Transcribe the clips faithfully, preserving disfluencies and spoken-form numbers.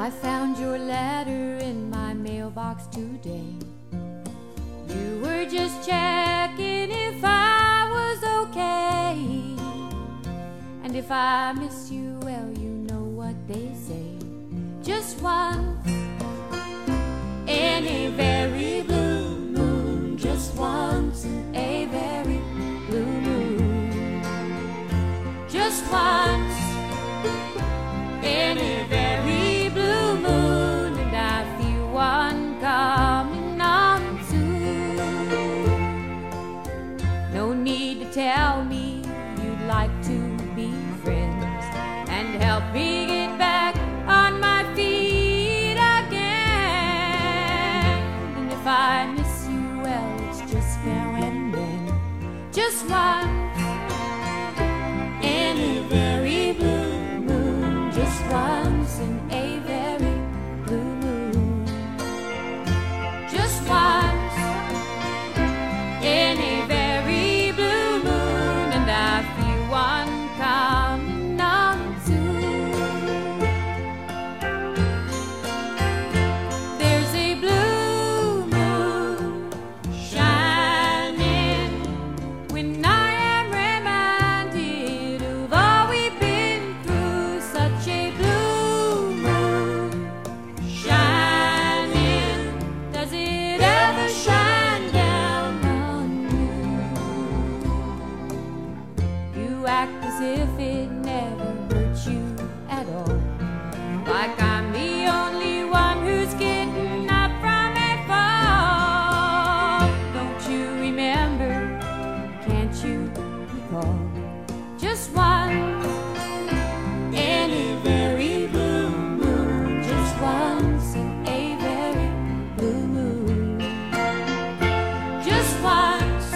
I found your letter in my mailbox today. You were just checking if I was okay. And if I miss you, well, you know what they say. Just once in a very blue moon, just once in a very blue moon, just once in a very blue moon, and I feel one coming on soon. No need to tell me you'd like to be friends and help me get back on my feet again. And if I miss you, well, it's just now and then. Just once in a very blue moon, just once in a very blue moon, just once in a very blue moon, and I feel one coming on soon. There's a blue moon shining when I am reminded of all we've been through. Such a blue moon shining, does it ever shine down on you? You act as if it never hurt you at all, like I'm the only one who's getting up from a fall. Don't you remember? Can't you recall? Just once in a very blue moon, just once in a very blue moon, just once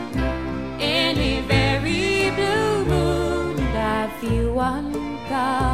in a very blue moon, and I feel one come